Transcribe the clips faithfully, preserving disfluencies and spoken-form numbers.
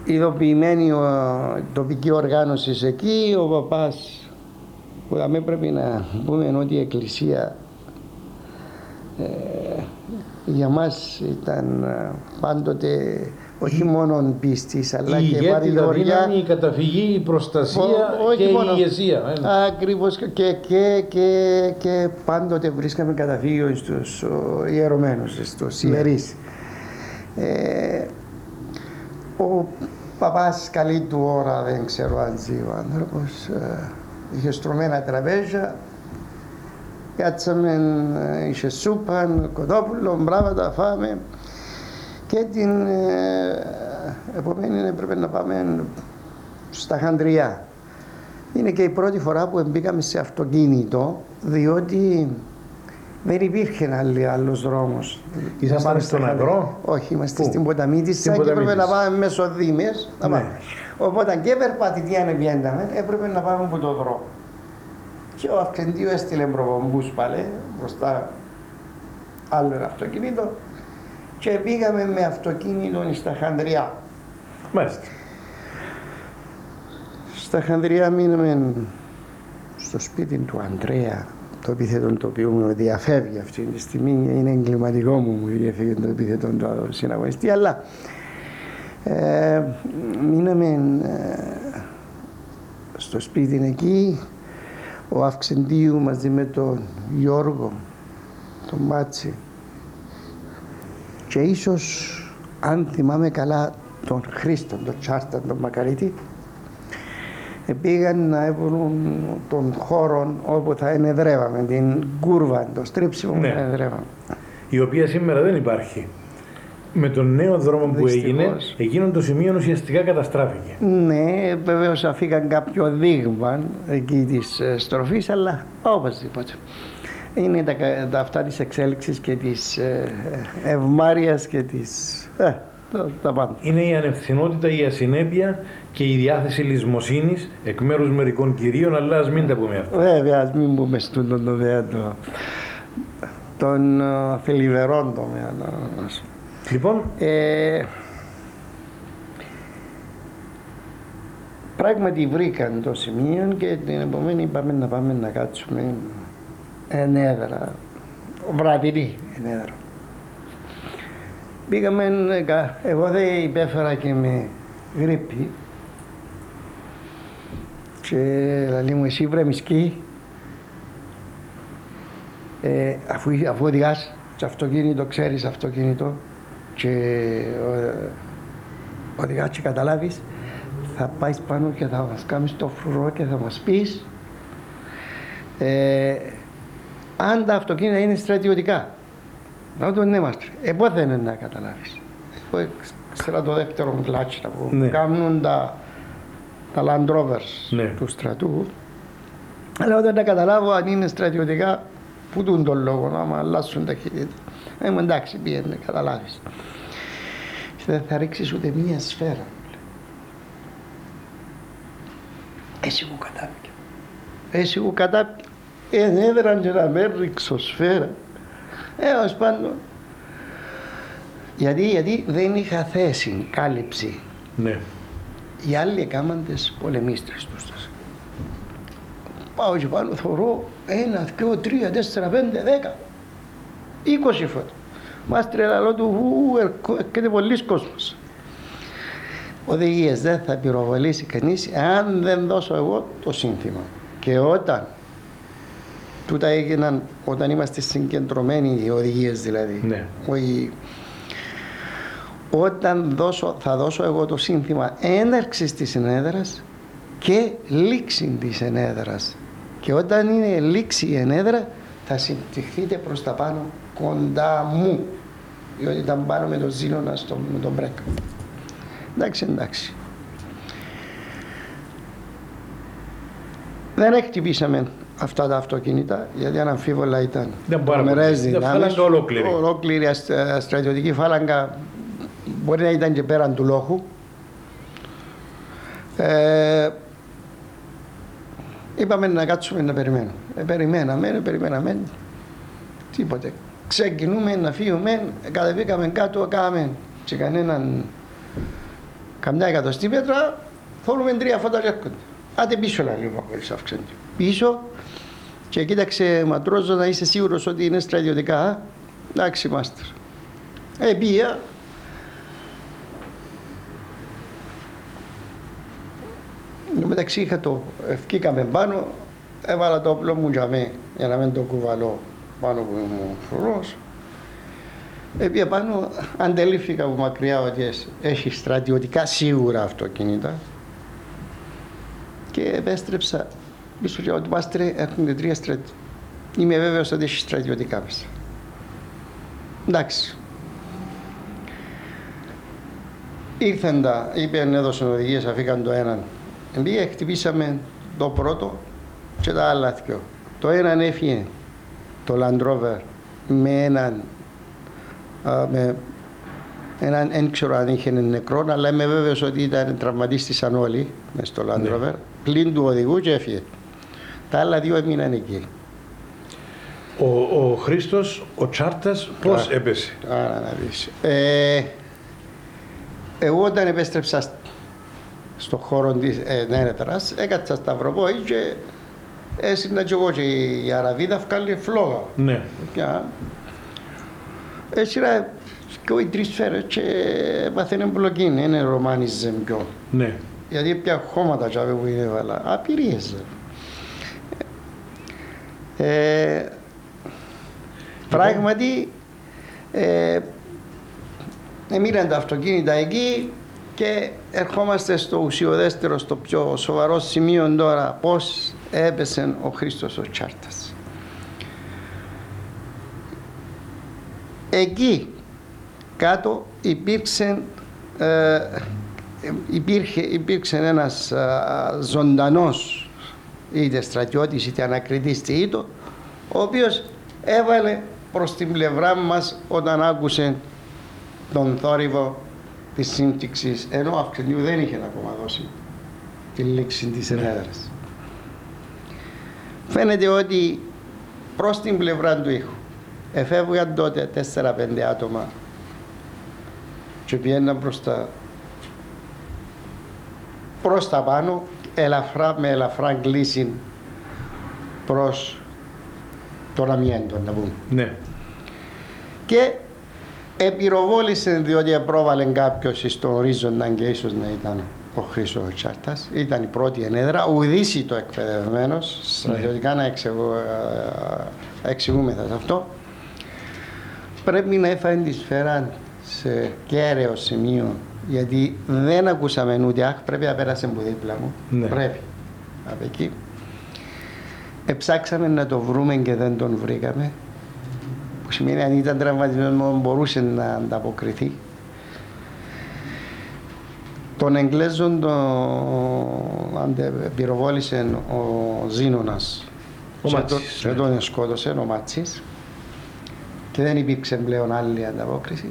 ειδοποιημένη ο, τοπική οργάνωση εκεί, ο παπάς που θα με πρέπει να πούμε ότι η Εκκλησία ε, για μας ήταν πάντοτε όχι μόνο πίστης αλλά η και παρηγοριά, η καταφυγή, η προστασία ο, και μόνο, η ηγεσία. Ακριβώς και, και, και, και πάντοτε βρίσκαμε καταφύγιο στους ιερωμένους, στους ιερείς. Ναι. Ε, ο παπάς καλή του ώρα, δεν ξέρω αν ζει ο άνθρωπος, ε, είχε στρωμένα τραπέζια, κάτσαμε, είχε σούπα, κοτόπουλο, μπράβατα, φάμε και την ε, επομένη έπρεπε να πάμε στα Χανδριά. Είναι και η πρώτη φορά που μπήκαμε σε αυτοκίνητο, διότι δεν υπήρχε άλλη, άλλος δρόμος. Ήσασταν στον Αγρό? Όχι, είμαστε Πού? στην Ποταμίτισσα και έπρεπε να πάμε μέσω Δήμες. Ναι. Οπότε και περπατητή πιένταμε, έπρεπε να πάμε από το δρόμο. Και ο Αυξεντίου έστειλε προπομπούς πάλι μπροστά άλλο ένα αυτοκίνητο και πήγαμε με αυτοκίνητο στα Χανδριά. Μάλιστα. Στα Χανδριά μείναμε στο σπίτι του Ανδρέα, το επίθετο το οποίο μου διαφεύγει αυτή τη στιγμή, είναι εγκληματικό μου, μου διαφεύγει το επίθετο του συναγωνιστή, αλλά ε, μείναμε ε, στο σπίτι εκεί, ο Αυξεντίου μαζί με τον Γιώργο, τον Μάτσι και ίσως, αν θυμάμαι καλά, τον Χρήστον, τον Τσάρταν, τον Μακαρίτη, πήγαν να έβρουν τον χώρο όπου θα ενεδρεύαμε, την κούρβα, το στρίψιμο ναι. που ενεδρεύαμε. Η οποία σήμερα δεν υπάρχει. Με τον νέο δρόμο που Δυστυχώς. έγινε, εκείνο το σημείο ουσιαστικά καταστράφηκε. Ναι, βεβαίως αφήκαν κάποιο δείγμα εκεί της στροφής, αλλά οπωσδήποτε. Είναι τα, τα αυτά της εξέλιξης και της ε, ευμάρειας και της... Ε, τα, τα πάντα. Είναι η ανευθυνότητα, η ασυνέπεια και η διάθεση λησμοσύνης εκ μέρους μερικών κυρίων, αλλά ας μην τα πούμε αυτά. Βέβαια, ας μην πούμε στον τομέα των θελιβερών τομέα. Λοιπόν, ε, πράγματι βρήκαν το σημείο και την επομένη είπαμε να πάμε να κάτσουμε ενέδρα, βραδινή ενέδρα. Πήγαμε, εγώ δεν υπέφερα και με γρίπη και λέει μου εσύ βρε μισκή, ε, αφού, αφού οδηγάς σε αυτοκίνητο, ξέρεις αυτοκίνητο και ε, οδηγάς και καταλάβεις, θα πάεις πάνω και θα μας κάνεις το φρουρό και θα μας πεις ε, αν τα αυτοκίνητα είναι στρατιωτικά. Να το ναι είμαστε. Ε, πότε είναι να καταλάβεις. Εγώ ξέρω το δεύτερο κλάτσινα που ναι. κάνουν τα, τα Land Rovers ναι. του στρατού. Αλλά όταν τα καταλάβω αν είναι στρατιωτικά, που τούν τον λόγο, άμα αλλάσουν ταχύτητα. Ε, εντάξει, πήγαινε, καταλάβεις. Και δεν θα ρίξεις ούτε μία σφαίρα. Εσύ μου κατάπηκε. Εσύ μου κατάπηκε. Ενέδραν και να με ρίξω σφαίρα. Ε, ως πάντων. Γιατί, γιατί δεν είχα θέση, κάλυψη. Ναι. Οι άλλοι έκαναν τις πολεμίστρες τους. Πάω και πάνω, θωρώ ένα, δυο, τρία, τέσσερα, πέντε, δέκα, είκοσι φωτό. Μας τρελαλώ του, έρχεται πολλής κόσμος. Οδηγίες δεν θα πυροβολήσει κανείς αν δεν δώσω εγώ το σύνθημα. Και όταν τούτα έγιναν, όταν είμαστε συγκεντρωμένοι, οι οδηγίες δηλαδή. Ναι. Όχι, όταν δώσω, θα δώσω εγώ το σύνθημα έναρξης της ενέδρας και λήξη της ενέδρας. Και όταν είναι λήξη η ενέδρα θα συμπτυχθείτε προς τα πάνω κοντά μου. Διότι ήταν πάνω με το ζήλωνα στο, με τον μπρέκ. Εντάξει, εντάξει. Δεν εκτυπήσαμε αυτά τα αυτοκίνητα, γιατί αναμφίβολα ήταν τρομερές δυνάμεις. Ολόκληρη στρατιωτική φάλαγγα, μπορεί να ήταν και πέραν του λόχου. Ε, είπαμε να κάτσουμε να περιμένουμε. Ε, περιμέναμε, ε, περιμέναμε. Τίποτε. Ξεκινούμε να φύγουμε, κατεβήκαμε κάτω, κάναμε και κανέναν καμιά εκατοστή μέτρα, θέλουμε τρία φώτα και έρχονται. Άντε πίσω να λίγο χωρίς αύξαντη. Πίσω και κοίταξε ματρόζο να είσαι σίγουρος ότι είναι στρατιωτικά. Εντάξει, μάστερ. Ε, πήγα. Εν μεταξύ είχα το, ευκήκαμε πάνω, έβαλα το όπλο μου για μέ, για να μην το κουβαλώ πάνω που ήμουν φρουρός. Έπια πάνω, αντελήφθηκα από μακριά ότι έχει στρατιωτικά σίγουρα αυτοκίνητα και επέστρεψα πίσω και ότι μάστρε έχουν και τρία στρατιωτικά. Είμαι βέβαιος ότι έχει στρατιωτικά μέσα. Εντάξει. Ήρθαν τα, είπαν, έδωσαν οδηγίες, αφήκαν το έναν. Εμπήγε, χτυπήσαμε το πρώτο και τα άλλα δυο. Το έναν έφυγε, το Land Rover, με έναν, α, με έναν, δεν ξέρω αν είχε νεκρό, αλλά είμαι βέβαιος ότι ήταν τραυματίστησαν όλοι μες στο Land Rover, ναι. Πλην του οδηγού και έφυγε. Τα άλλα δύο έμειναν εκεί. Ο, ο Χρήστος, ο Τσάρτας, πώς α, έπεσε? Άρα να δεις. Ε, εγώ όταν επέστρεψα στον χώρο της ε, Νέρετρας, έκατσα στα Σταυροπόη και έσυνα και εγώ και η Αραβίδα βγάλει φλόγα. Ναι. Έσυρα και οι τρεις σφαίρες και παθαίνε μπλοκή, είναι ρομάνιζε πιο. Ναι. Γιατί πια χώματα που είναι βάλα, απειρίες. Ε, πράγματι, ε, εμείναν τα αυτοκίνητα εκεί και ερχόμαστε στο ουσιοδέστερο, στο πιο σοβαρό σημείο τώρα, πώς έπεσε ο Χρήστος ο Τσάρτας. Εκεί κάτω υπήρξε, ε, υπήρχε, υπήρξε ένας ε, ζωντανός είτε στρατιώτης είτε ανακριτής είτε, ο οποίος έβαλε προς την πλευρά μας όταν άκουσε τον θόρυβο της σύμπτυξης, ενώ ο Αυξενίου δεν είχε ακόμα δώσει τη λήξη της ενέδρας. Φαίνεται ότι προς την πλευρά του ήχου εφεύγαν τότε τέσσερα πέντε άτομα και πήγαιναν προς τα, προς τα πάνω, ελαφρά, με ελαφρά κλίση προς τον αμιέντο, να πούμε. Ναι. Και επιροβόλησαν διότι πρόβαλε κάποιος στον ορίζοντα και ίσως να ήταν ο Χρήστος ο Τσάρτας. Ήταν η πρώτη ενέδρα, ουδήσιτο εκπαιδευμένος, στρατιωτικά να εξηγούμεθα σε αυτό. Πρέπει να έφαγε τη σφαίρα σε κέραιο σημείο, γιατί δεν ακούσαμε ούτε αχ, πρέπει να πέρασε από δίπλα μου. Ναι. Πρέπει από εκεί. Εψάξαμε να το βρούμε και δεν τον βρήκαμε. Που σημαίνει αν ήταν τραυματισμένος μπορούσε να ανταποκριθεί. Τον Εγγλέζον τον πυροβόλησε ο Ζήνωνας ο και, Μάτσης, το, ναι. και τον σκότωσε ο Μάτσης και δεν υπήρξε πλέον άλλη ανταπόκριση.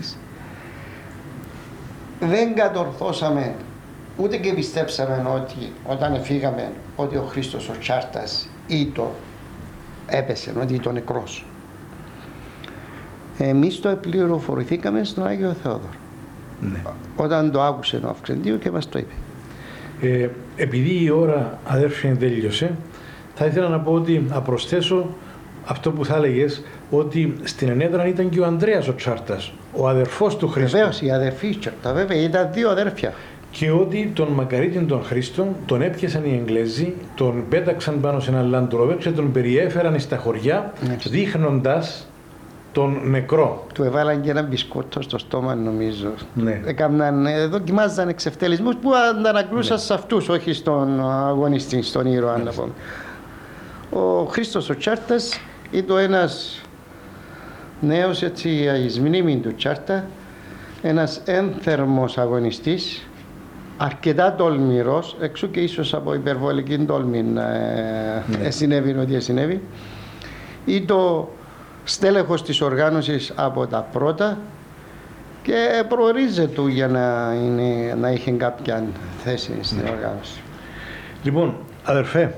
Δεν κατορθώσαμε ούτε και πιστέψαμε ότι όταν φύγαμε ότι ο Χρήστος ο Τσάρτας ή το έπεσε, ότι ήταν νεκρός. Εμείς το πληροφορηθήκαμε στον Άγιο Θεόδωρο. Ναι. Όταν το άκουσε ο Αυξεντίου και μας το είπε. Ε, επειδή η ώρα, αδέρφια, τέλειωσε, θα ήθελα να πω ότι να προσθέσω αυτό που θα έλεγες, ότι στην ενέδρα ήταν και ο Ανδρέας ο Τσάρτας, ο αδερφός του Χρήστου. Βεβαίως, η αδερφή Τσάρτα, βέβαια, ήταν δύο αδέρφια. Και ότι τον μακαρίτην τον Χρήστον τον έπιασαν οι Εγγλέζοι, τον πέταξαν πάνω σε ένα Land Rover και τον περιέφεραν στα χωριά, Έτσι. δείχνοντας τον νεκρό. Του έβαλαν και ένα μπισκότο στο στόμα, νομίζω. Ναι. Έκαναν, δοκιμάζαν εξευτελισμούς που αντανακλούσαν, ναι, σε αυτούς, όχι στον αγωνιστή, στον ήρωα. Ναι. Ο Χρήστος ο Τσάρτας ήταν ένας νέος, έτσι, εις μνήμη του Τσάρτα, ένας ένθερμος αγωνιστής, αρκετά τολμηρός, εξού και ίσως από υπερβολική τόλμη ε, ναι. συνέβη ό,τι συνέβη. Ή το στέλεχος της οργάνωσης από τα πρώτα και προορίζεται του για να, είναι, να είχε κάποια θέση στην ναι. οργάνωση. Λοιπόν, αδερφέ,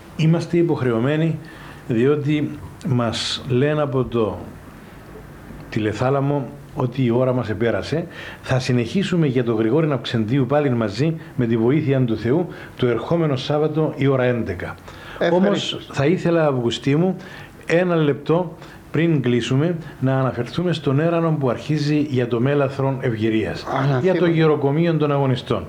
είμαστε υποχρεωμένοι, διότι μας λένε από το τηλεθάλαμο ότι η ώρα μας επέρασε. Θα συνεχίσουμε για τον Γρηγόρη Ναυξεντίου πάλι μαζί με τη βοήθεια του Θεού το ερχόμενο Σάββατο η ώρα έντεκα. Όμως θα ήθελα, Αυγουστή μου, ένα λεπτό πριν κλείσουμε να αναφερθούμε στον έρανο που αρχίζει για το Μέλαθρον Ευγυρίας, για το γεροκομείο των αγωνιστών.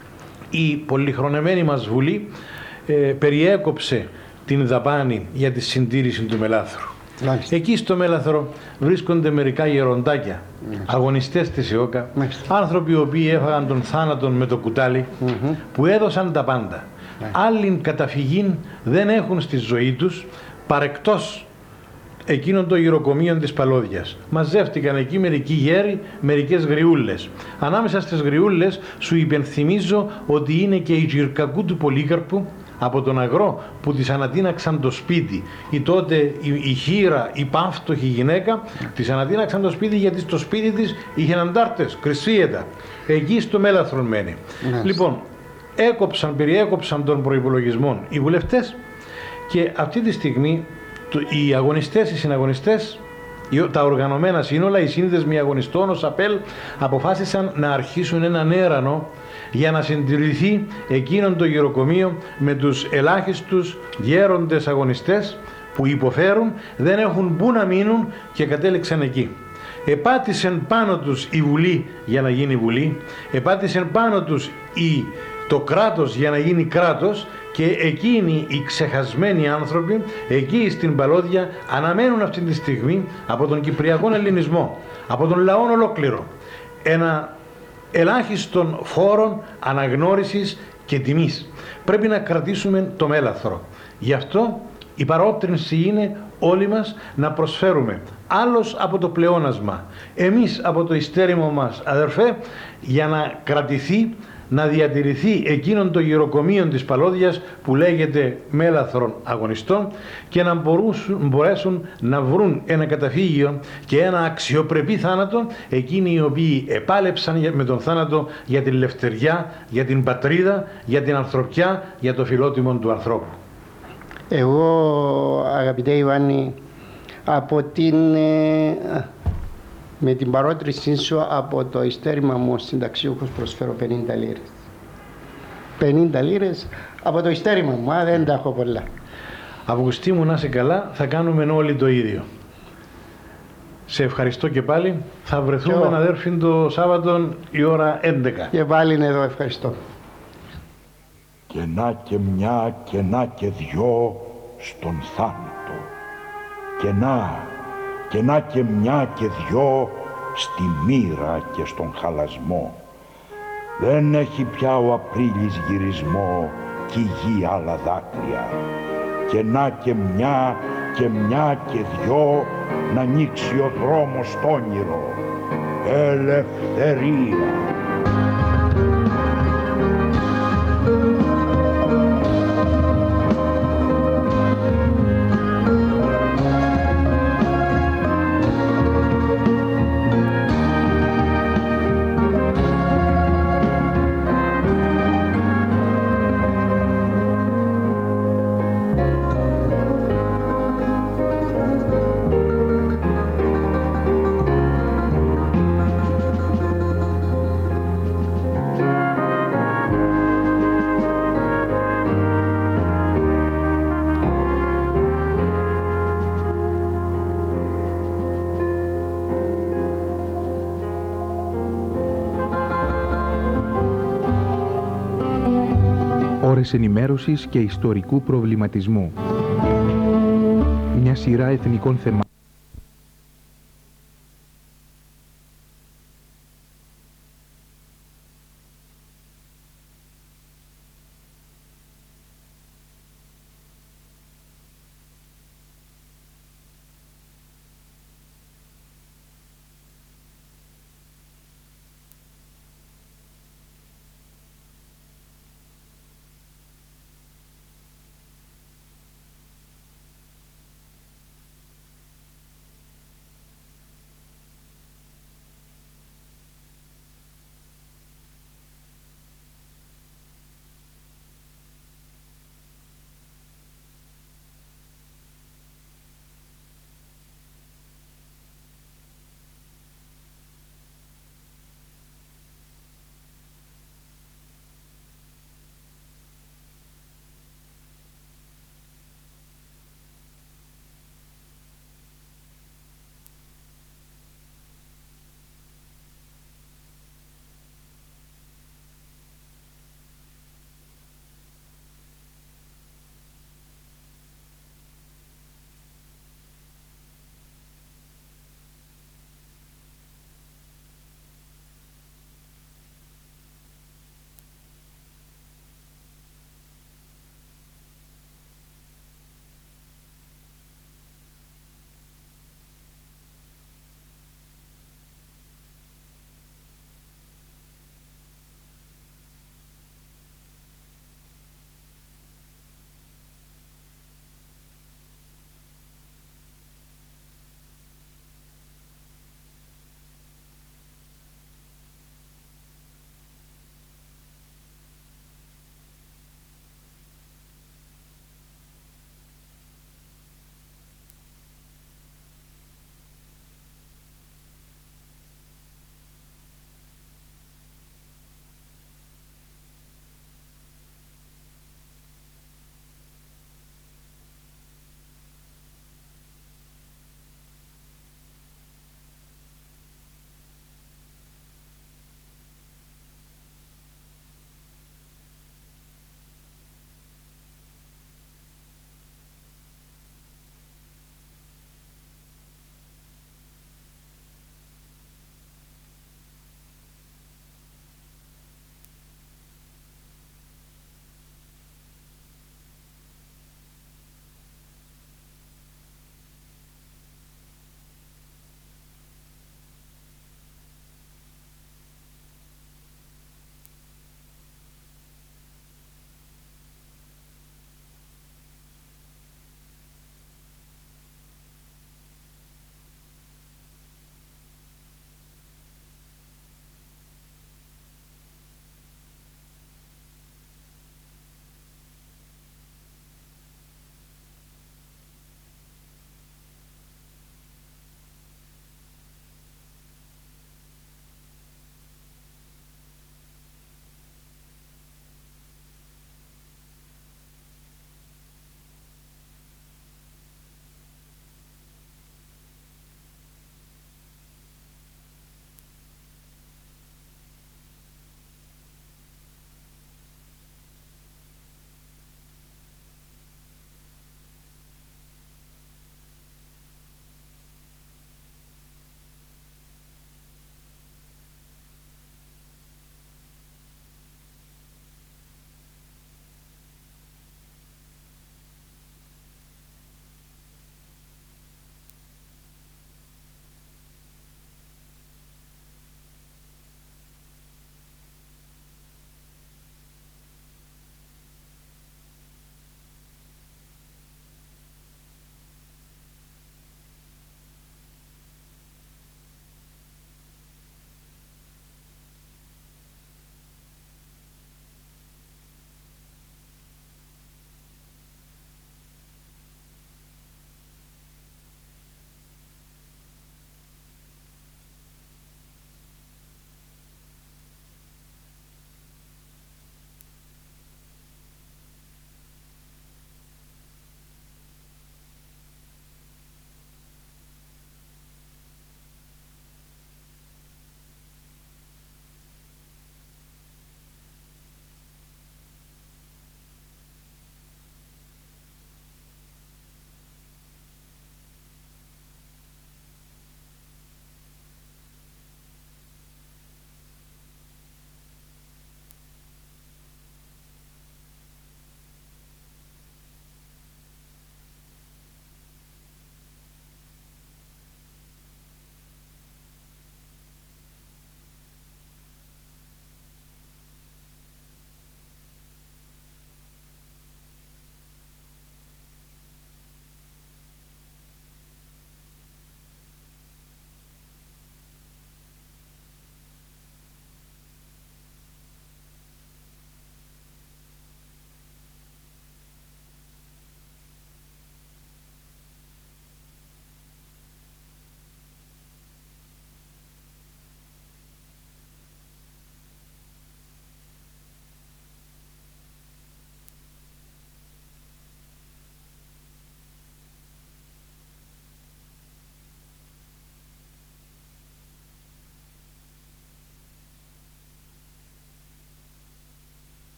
Η πολυχρονεμένη μας Βουλή ε, περιέκοψε την δαπάνη για τη συντήρηση του Μελάθρου. Μάλιστα. Εκεί στο Μέλαθρο βρίσκονται μερικά γεροντάκια, Μάλιστα. αγωνιστές της ΕΟΚΑ, Μάλιστα. άνθρωποι οι οποίοι έφαγαν τον θάνατον με το κουτάλι, mm-hmm. που έδωσαν τα πάντα. Μάλιστα. Άλλην καταφυγήν δεν έχουν στη ζωή τους παρεκτός εκείνων των γυροκομείων της Παλώδιας. Μαζεύτηκαν εκεί μερικοί γέροι, μερικές γριούλες. Ανάμεσα στις γριούλες σου υπενθυμίζω ότι είναι και η Τζιρκακού του Πολύκαρπου από τον αγρό που της ανατείναξαν το σπίτι. Η τότε η, η χήρα, η παύτωχη γυναίκα, της ανατείναξαν το σπίτι γιατί στο σπίτι της είχε αντάρτες, κρυσίαιτα. Εκεί στο Μέλαθρον μένει. Yes. Λοιπόν, έκοψαν, περιέκοψαν των προϋπολογισμών οι βουλευτές και αυτή τη στιγμή οι αγωνιστές, οι συναγωνιστές, τα οργανωμένα σύνολα, οι σύνδεσμοι αγωνιστών ως ΑΠΕΛ αποφάσισαν να αρχίσουν έναν έρανο για να συντηρηθεί εκείνον το γεροκομείο με τους ελάχιστους γέροντες αγωνιστές που υποφέρουν, δεν έχουν πού να μείνουν και κατέληξαν εκεί. Επάτησεν πάνω τους η Βουλή για να γίνει Βουλή, επάτησεν πάνω τους η, το κράτος για να γίνει κράτος και εκείνοι οι ξεχασμένοι άνθρωποι εκεί στην Παλώδια αναμένουν αυτή τη στιγμή από τον Κυπριακό Ελληνισμό, από τον λαό ολόκληρο, ένα ελάχιστον φόρων αναγνώρισης και τιμής. Πρέπει να κρατήσουμε το Μέλαθρο. Γι' αυτό η παρότρινση είναι όλοι μας να προσφέρουμε, άλλος από το πλεόνασμα, εμείς από το ιστέρημο μας, αδερφέ, για να κρατηθεί, να διατηρηθεί εκείνον το γεροκομείο της Παλώδιας που λέγεται Μέλαθρον Αγωνιστών και να μπορούσουν, μπορέσουν να βρουν ένα καταφύγιο και ένα αξιοπρεπή θάνατο εκείνοι οι οποίοι επάλεψαν με τον θάνατο για την ελευθεριά, για την πατρίδα, για την ανθρωπιά, για το φιλότιμο του ανθρώπου. Εγώ, αγαπητέ Ιωάννη, από την, με την παρότρινσή σου από το ειστέρημα μου ως συνταξιούχος προσφέρω πενήντα λίρες. πενήντα λίρες από το ειστέρημα μου, α, δεν τα έχω πολλά. Αυγουστή μου, να είσαι καλά, θα κάνουμε όλοι το ίδιο. Σε ευχαριστώ και πάλι. Θα βρεθούμε, αδέρφοι, το Σάββατο η ώρα έντεκα. Και πάλι είναι εδώ, ευχαριστώ. Και να και μια και να και δυο στον θάνατο. Και να και να και μια και δυο στη μοίρα και στον χαλασμό. Δεν έχει πια ο Απρίλης γυρισμό κι η γη άλλα δάκρυα. Και να και μια και μια και δυο να ανοίξει ο δρόμος στο όνειρο. Ελευθερία. Ώρες ενημέρωσης και ιστορικού προβληματισμού. Μια σειρά εθνικών θεμάτων